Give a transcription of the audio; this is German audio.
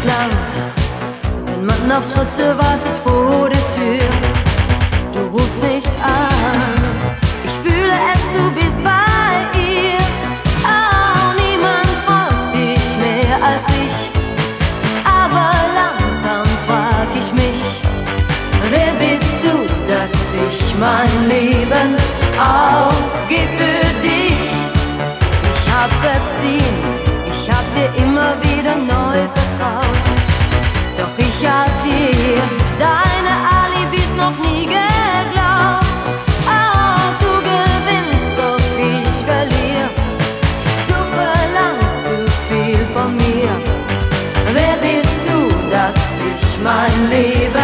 lang, wenn man auf Schritte wartet vor der Tür. Du rufst nicht an, ich fühle es, du bist bei ihr. Oh, niemand braucht dich mehr als ich, aber langsam frag ich mich, wer bist du, dass ich mein Leben aufgeb für dich? Ich hab verziehen, ich hab dir immer wieder neu vertraut, doch ich hab dir deine Alibis noch nie geglaubt. Oh, du gewinnst, doch ich verliere, du verlangst zu viel von mir. Wer bist du, dass ich mein Leben